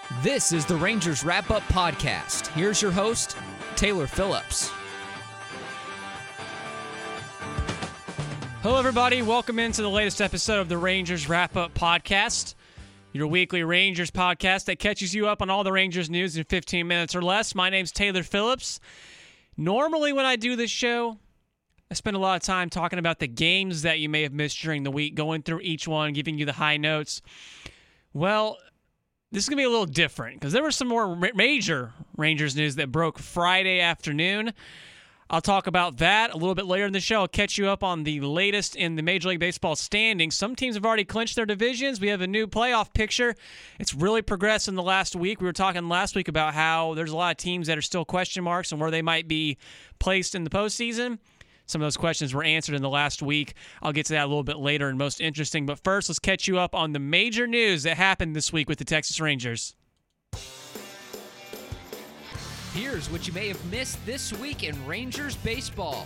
This is the Rangers Wrap-Up Podcast. Here's your host, Taylor Phillips. Hello, everybody. Welcome into the latest episode of the Rangers Wrap-Up Podcast, your weekly Rangers podcast that catches you up on all the Rangers news in 15 minutes or less. My name's Taylor Phillips. Normally, when I do this show, I spend a lot of time talking about the games that you may have missed during the week, going through each one, giving you the high notes. Well, this is going to be a little different because there was some more major Rangers news that broke Friday afternoon. I'll talk about that a little bit later in the show. I'll catch you up on the latest in the Major League Baseball standings. Some teams have already clinched their divisions. We have a new playoff picture. It's really progressed in the last week. We were talking last week about how there's a lot of teams that are still question marks and where they might be placed in the postseason. Some of those questions were answered in the last week. I'll get to that a little bit later and most interesting. But first, let's catch you up on the major news that happened this week with the Texas Rangers. Here's what you may have missed this week in Rangers baseball.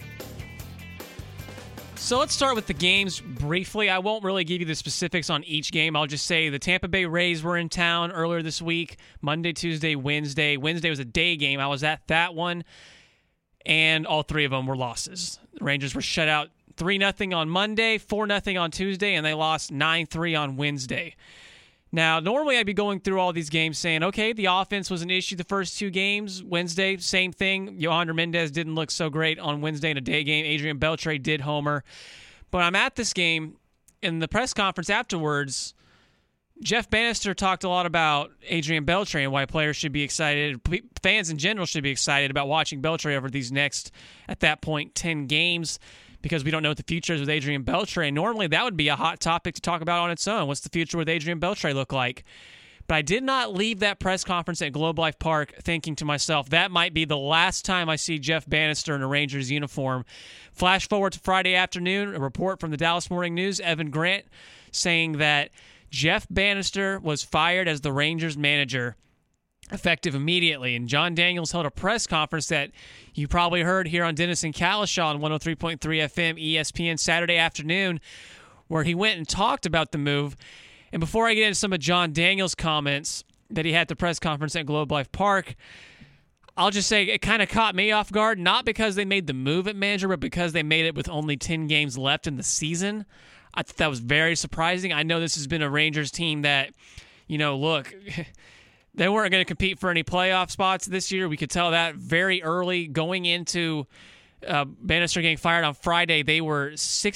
So let's start with the games briefly. I won't really give you the specifics on each game. I'll just say the Tampa Bay Rays were in town earlier this week, Monday, Tuesday, Wednesday. Wednesday was a day game. I was at that one. And all three of them were losses. The Rangers were shut out 3-0 on Monday, 4-0 on Tuesday, and they lost 9-3 on Wednesday. Now, normally I'd be going through all these games saying, okay, the offense was an issue the first two games. Wednesday, same thing. Yohander Mendez didn't look so great on Wednesday in a day game. Adrian Beltre did homer. But I'm at this game, in the press conference afterwards, Jeff Bannister talked a lot about Adrian Beltre and why players should be excited. Fans in general should be excited about watching Beltre over these next, at that point, 10 games because we don't know what the future is with Adrian Beltre. And normally that would be a hot topic to talk about on its own. What's the future with Adrian Beltre look like? But I did not leave that press conference at Globe Life Park thinking to myself, that might be the last time I see Jeff Bannister in a Rangers uniform. Flash forward to Friday afternoon, a report from the Dallas Morning News, Evan Grant, saying that Jeff Bannister was fired as the Rangers manager effective immediately. And John Daniels held a press conference that you probably heard here on Dennis and Kalishaw on 103.3 FM ESPN Saturday afternoon, where he went and talked about the move. And before I get into some of John Daniels' comments that he had at the press conference at Globe Life Park, I'll just say it kind of caught me off guard, not because they made the move at manager, but because they made it with only 10 games left in the season. I thought that was very surprising. I know this has been a Rangers team that, look, they weren't going to compete for any playoff spots this year. We could tell that very early going into Bannister getting fired on Friday. They were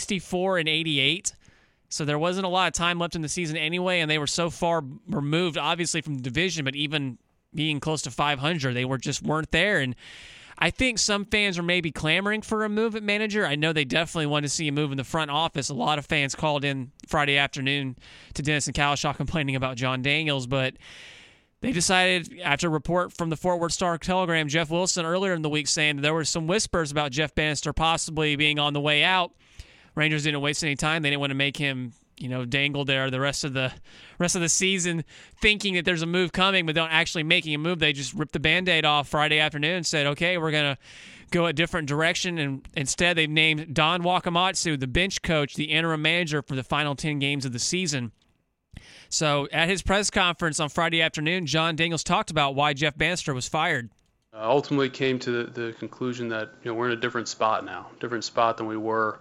64-88, so there wasn't a lot of time left in the season anyway, and they were so far removed, obviously, from the division, but even being close to 500, they weren't there. And I think some fans are maybe clamoring for a move at manager. I know they definitely want to see a move in the front office. A lot of fans called in Friday afternoon to Dennis and Kalishaw complaining about John Daniels, but they decided, after a report from the Fort Worth Star-Telegram, Jeff Wilson earlier in the week saying that there were some whispers about Jeff Bannister possibly being on the way out. Rangers didn't waste any time. They didn't want to make him dangle there the rest of the season thinking that there's a move coming, but don't actually making a move. They just ripped the Band-Aid off Friday afternoon and said, okay, we're going to go a different direction. And instead, they've named Don Wakamatsu, the bench coach, the interim manager for the final 10 games of the season. So at his press conference on Friday afternoon, John Daniels talked about why Jeff Bannister was fired. Ultimately came to the conclusion that we're in a different spot now, different spot than we were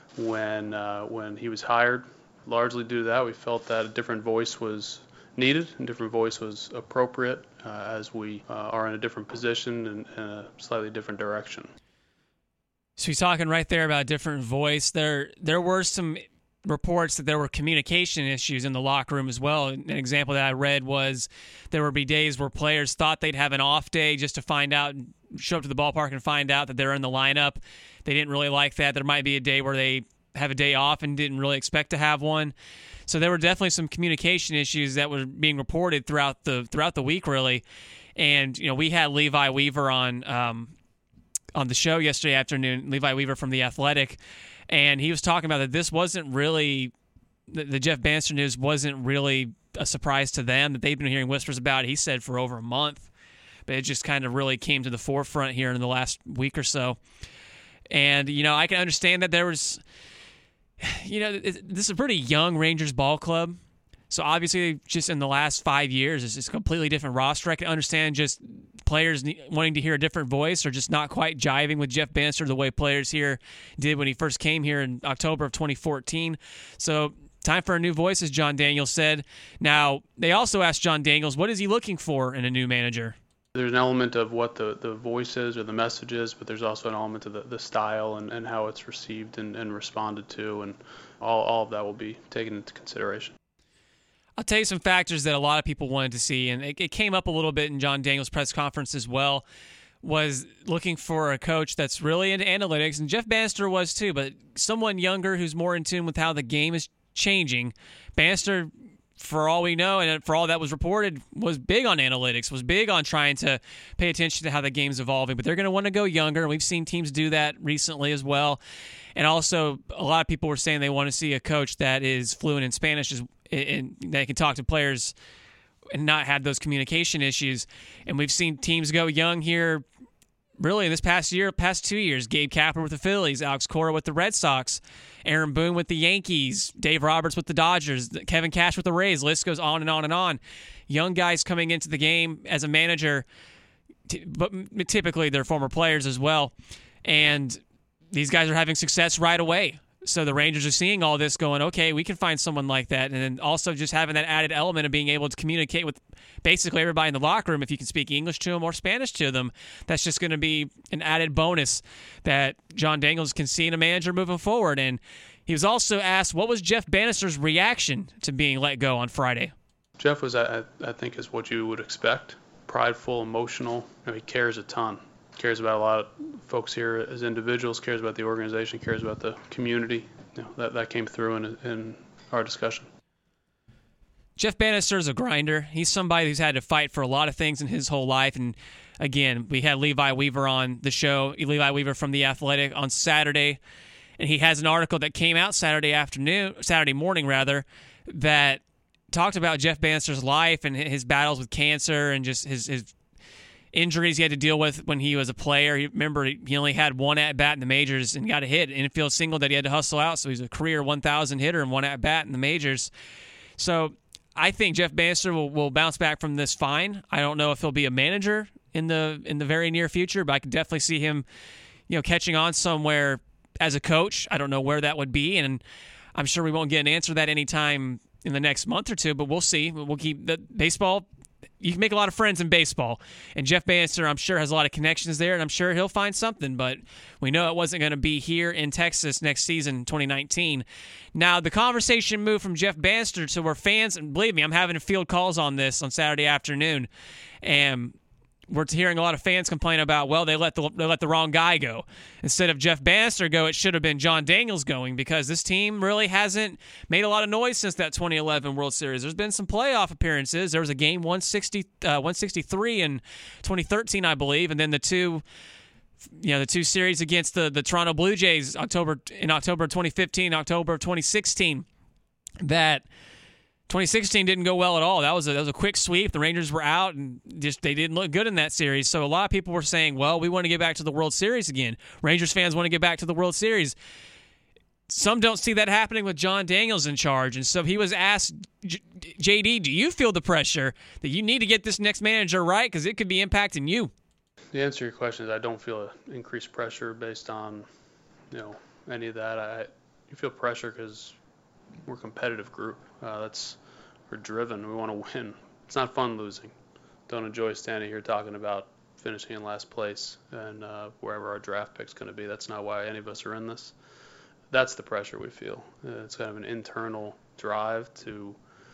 when he was hired. Largely due to that, we felt that a different voice was needed, a different voice was appropriate as we are in a different position and in a slightly different direction. So he's talking right there about a different voice. There were some reports that there were communication issues in the locker room as well. An example that I read was there would be days where players thought they'd have an off day just to find out, show up to the ballpark and find out that they're in the lineup. They didn't really like that. There might be a day where they have a day off and didn't really expect to have one. So there were definitely some communication issues that were being reported throughout the week, really. And we had Levi Weaver on the show yesterday afternoon, Levi Weaver from The Athletic, and he was talking about that this wasn't really the Jeff Bannister news wasn't really a surprise to them, that they've been hearing whispers about it, he said, for over a month. But it just kind of really came to the forefront here in the last week or so. And, I can understand that there was, this is a pretty young Rangers ball club. So obviously, just in the last 5 years, it's just a completely different roster. I can understand just players wanting to hear a different voice or just not quite jiving with Jeff Bannister the way players here did when he first came here in October of 2014. So time for a new voice, as John Daniels said. Now, they also asked John Daniels, what is he looking for in a new manager? There's an element of what the voice is or the message is, but there's also an element of the style and how it's received and responded to, and all of that will be taken into consideration. I'll tell you some factors that a lot of people wanted to see, and it came up a little bit in John Daniels' press conference as well, was looking for a coach that's really into analytics, and Jeff Bannister was too, but someone younger who's more in tune with how the game is changing. Bannister, for all we know, and for all that was reported, was big on analytics, was big on trying to pay attention to how the game's evolving, but they're going to want to go younger, and we've seen teams do that recently as well. And also, a lot of people were saying they want to see a coach that is fluent in Spanish and that can talk to players and not have those communication issues. And we've seen teams go young here really in this past 2 years. Gabe Kapler with the Phillies, Alex Cora with the Red Sox, Aaron Boone with the Yankees, Dave Roberts with the Dodgers, Kevin Cash with the Rays. List goes on and on and on. Young guys coming into the game as a manager, but typically they're former players as well. And these guys are having success right away. So the Rangers are seeing all this going, okay, we can find someone like that. And then also just having that added element of being able to communicate with basically everybody in the locker room, if you can speak English to them or Spanish to them, that's just going to be an added bonus that John Daniels can see in a manager moving forward. And he was also asked, what was Jeff Bannister's reaction to being let go on Friday? Jeff was, I think, is what you would expect. Prideful, emotional. He cares a ton. Cares about a lot of folks here as individuals, cares about the organization, cares about the community. That came through in our discussion. Jeff Bannister is a grinder. He's somebody who's had to fight for a lot of things in his whole life. And again, we had Levi Weaver on the show, Levi Weaver from The Athletic on Saturday, and he has an article that came out Saturday morning, that talked about Jeff Bannister's life and his battles with cancer and just his injuries he had to deal with when he was a player. Remember, he only had one at-bat in the majors and got a hit, an infield single that he had to hustle out, so he's a career 1,000 hitter and one at-bat in the majors. So I think Jeff Bannister will bounce back from this fine. I don't know if he'll be a manager in the very near future, but I could definitely see him catching on somewhere as a coach. I don't know where that would be, and I'm sure we won't get an answer to that anytime in the next month or two, but we'll see. We'll keep the baseball. You can make a lot of friends in baseball, and Jeff Bannister, I'm sure, has a lot of connections there, and I'm sure he'll find something, but we know it wasn't going to be here in Texas next season, 2019. Now, the conversation moved from Jeff Bannister to where fans, and believe me, I'm having field calls on this on Saturday afternoon, and we're hearing a lot of fans complain about, well, they let the wrong guy go. Instead of Jeff Bannister go, it should have been John Daniels going, because this team really hasn't made a lot of noise since that 2011 World Series. There's been some playoff appearances. There was a game 163 in 2013, I believe, and then the two series against the Toronto Blue Jays in October 2015, October of 2016. That 2016 didn't go well at all. That was a quick sweep. The Rangers were out, and just they didn't look good in that series. So a lot of people were saying, well, we want to get back to the World Series again. Rangers fans want to get back to the World Series. Some don't see that happening with John Daniels in charge. And so he was asked, JD, do you feel the pressure that you need to get this next manager right? Because it could be impacting you. The answer to your question is I don't feel increased pressure based on any of that. You feel pressure because we're a competitive group. We're driven. We want to win. It's not fun losing. Don't enjoy standing here talking about finishing in last place and wherever our draft pick's going to be. That's not why any of us are in this. That's the pressure we feel. It's kind of an internal drive to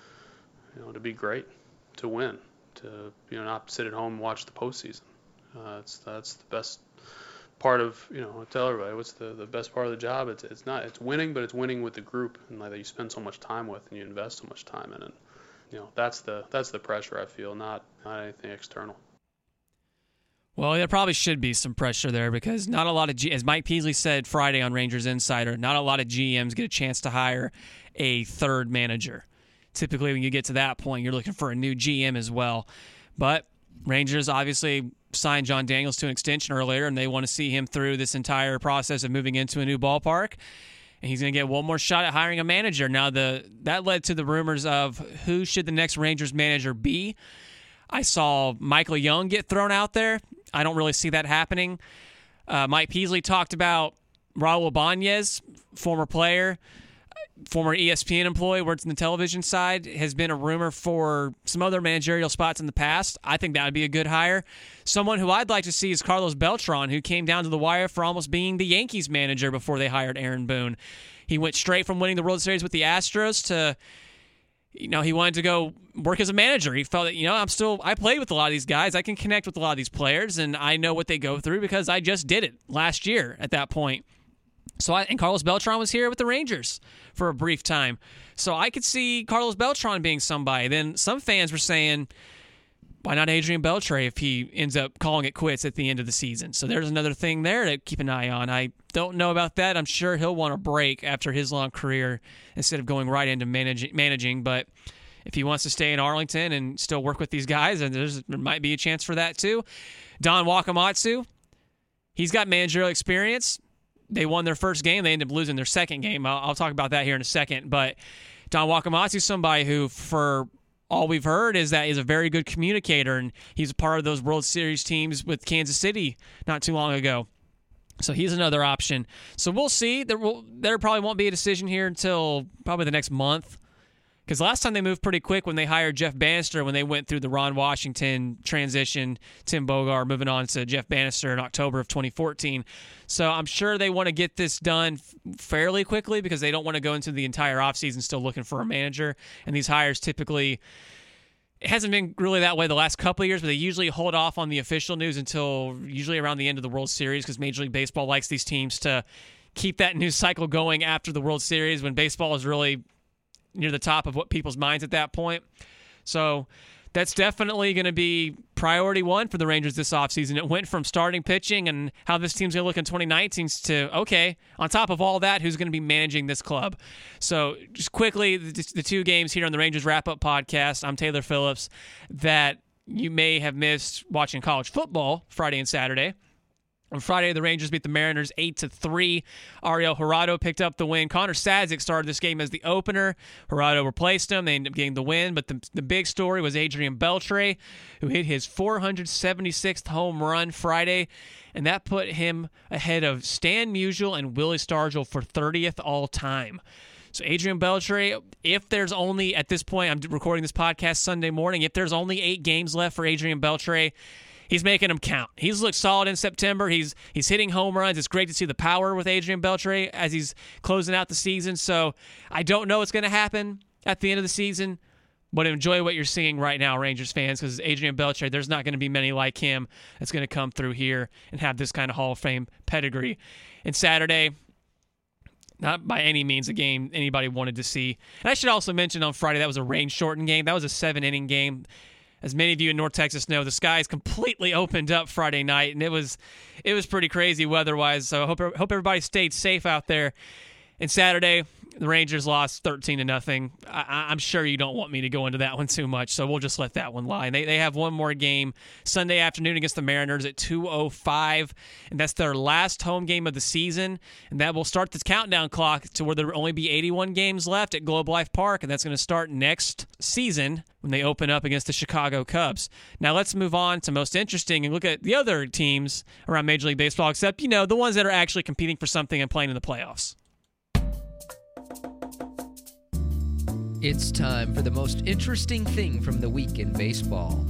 be great, to win, to not sit at home and watch the postseason. That's the best part of, I tell everybody, what's the best part of the job? It's winning, but it's winning with the group and that you spend so much time with and you invest so much time in it. That's the pressure I feel, not anything external. Well, there probably should be some pressure there because not a lot of, as Mike Peasley said Friday on Rangers Insider, not a lot of GMs get a chance to hire a third manager. Typically, when you get to that point, you're looking for a new GM as well. But Rangers obviously signed John Daniels to an extension earlier, and they want to see him through this entire process of moving into a new ballpark. and he's going to get one more shot at hiring a manager. Now, that led to the rumors of who should the next Rangers manager be. I saw Michael Young get thrown out there. I don't really see that happening. Mike Peasley talked about Raul Ibanez, former player, former ESPN employee, works in the television side, has been a rumor for some other managerial spots in the past. I think that would be a good hire. Someone who I'd like to see is Carlos Beltran, who came down to the wire for almost being the Yankees manager before they hired Aaron Boone. He went straight from winning the World Series with the Astros to, he wanted to go work as a manager. He felt that, I played with a lot of these guys. I can connect with a lot of these players, and I know what they go through because I just did it last year at that point. And Carlos Beltran was here with the Rangers for a brief time. So I could see Carlos Beltran being somebody. Then some fans were saying, why not Adrian Beltre if he ends up calling it quits at the end of the season? So there's another thing there to keep an eye on. I don't know about that. I'm sure he'll want a break after his long career instead of going right into managing. But if he wants to stay in Arlington and still work with these guys, and there might be a chance for that too. Don Wakamatsu, he's got managerial experience. They won their first game. They ended up losing their second game. I'll talk about that here in a second. But Don Wakamatsu is somebody who, for all we've heard, is that he's a very good communicator, and he's a part of those World Series teams with Kansas City not too long ago. So he's another option. So we'll see. There probably won't be a decision here until probably the next month. Because last time they moved pretty quick when they hired Jeff Bannister, when they went through the Ron Washington transition, Tim Bogart moving on to Jeff Bannister in October of 2014. So I'm sure they want to get this done fairly quickly because they don't want to go into the entire offseason still looking for a manager. And these hires typically, it hasn't been really that way the last couple of years, but they usually hold off on the official news until usually around the end of the World Series because Major League Baseball likes these teams to keep that news cycle going after the World Series when baseball is really near the top of what people's minds at that point. So that's definitely going to be priority one for the Rangers this offseason. It went from starting pitching and how this team's going to look in 2019 to, okay, on top of all that, who's going to be managing this club? So just quickly, the two games here on the Rangers Wrap-Up Podcast. I'm Taylor Phillips, that you may have missed watching college football Friday and Saturday. On Friday, the Rangers beat the Mariners 8-3. Ariel Jurado picked up the win. Connor Sadzik started this game as the opener. Jurado replaced him. They ended up getting the win. But the big story was Adrian Beltre, who hit his 476th home run Friday, and that put him ahead of Stan Musial and Willie Stargell for 30th all-time. So Adrian Beltre, if there's only, at this point, I'm recording this podcast Sunday morning, if there's only 8 games left for Adrian Beltre, he's making them count. He's looked solid in September. He's hitting home runs. It's great to see the power with Adrian Beltre as he's closing out the season. So I don't know what's going to happen at the end of the season, but enjoy what you're seeing right now, Rangers fans, because Adrian Beltre, there's not going to be many like him that's going to come through here and have this kind of Hall of Fame pedigree. And Saturday, not by any means a game anybody wanted to see. And I should also mention on Friday, that was a rain-shortened game. That was a 7-inning game. As many of you in North Texas know, the skies completely opened up Friday night, and it was pretty crazy weather-wise. So I hope everybody stayed safe out there. And Saturday, the Rangers lost 13-0. I'm sure you don't want me to go into that one too much, so we'll just let that one lie. And they have one more game Sunday afternoon against the Mariners at 2:05, and that's their last home game of the season. And that will start the countdown clock to where there will only be 81 games left at Globe Life Park, and that's going to start next season when they open up against the Chicago Cubs. Now let's move on to most interesting and look at the other teams around Major League Baseball, except, the ones that are actually competing for something and playing in the playoffs. It's time for the most interesting thing from the week in baseball.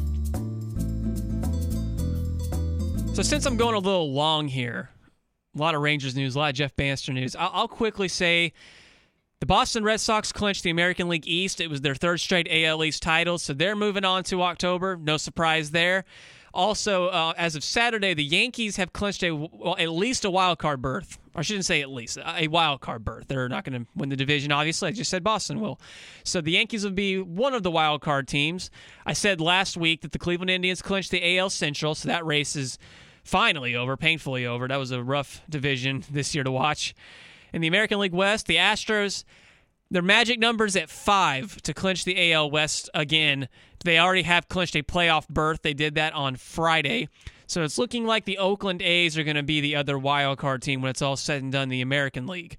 So since I'm going a little long here, a lot of Rangers news, a lot of Jeff Bannister news, I'll quickly say the Boston Red Sox clinched the American League East. It was their third straight AL East title, so they're moving on to October. No surprise there. Also, as of Saturday, the Yankees have clinched at least a wild card berth. Or I shouldn't say at least, a wild card berth. They're not going to win the division, obviously. I just said Boston will. So the Yankees will be one of the wild card teams. I said last week that the Cleveland Indians clinched the AL Central, so that race is finally over, painfully over. That was a rough division this year to watch. In the American League West, the Astros, their magic number's at 5 to clinch the AL West again. They already have clinched a playoff berth. They did that on Friday. So it's looking like the Oakland A's are going to be the other wild card team when it's all said and done in the American League.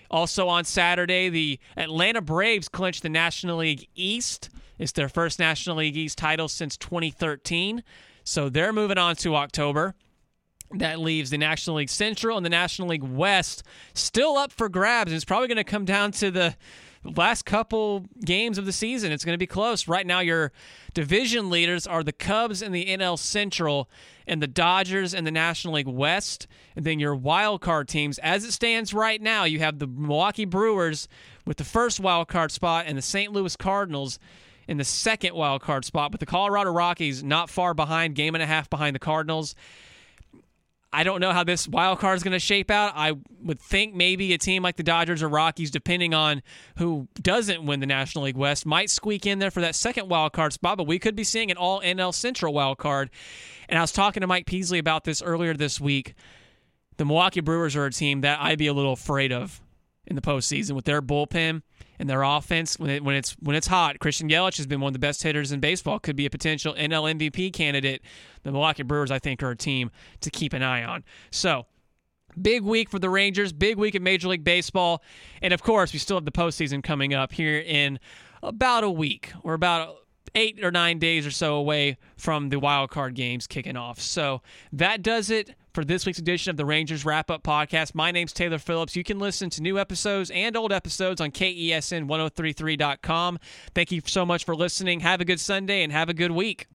Also on Saturday, the Atlanta Braves clinched the National League East. It's their first National League East title since 2013. So they're moving on to October. That leaves the National League Central and the National League West still up for grabs. And it's probably going to come down to the last couple games of the season. It's going to be close. Right now, your division leaders are the Cubs and the NL Central and the Dodgers and the National League West. And then your wild card teams, as it stands right now, you have the Milwaukee Brewers with the first wild card spot and the St. Louis Cardinals in the second wild card spot. But the Colorado Rockies not far behind, game and a half behind the Cardinals. I don't know how this wild card is going to shape out. I would think maybe a team like the Dodgers or Rockies, depending on who doesn't win the National League West, might squeak in there for that second wild card spot, but we could be seeing an all NL Central wild card. And I was talking to Mike Peasley about this earlier this week. The Milwaukee Brewers are a team that I'd be a little afraid of in the postseason with their bullpen and their offense. When it's hot, Christian Yelich has been one of the best hitters in baseball, could be a potential NL MVP candidate. The Milwaukee Brewers, I think, are a team to keep an eye on. So, big week for the Rangers, big week in Major League Baseball. And, of course, we still have the postseason coming up here in about a week. We're about 8 or 9 days or so away from the wild card games kicking off. So, that does it for this week's edition of the Rangers Wrap-Up Podcast. My name's Taylor Phillips. You can listen to new episodes and old episodes on KESN1033.com. Thank you so much for listening. Have a good Sunday and have a good week.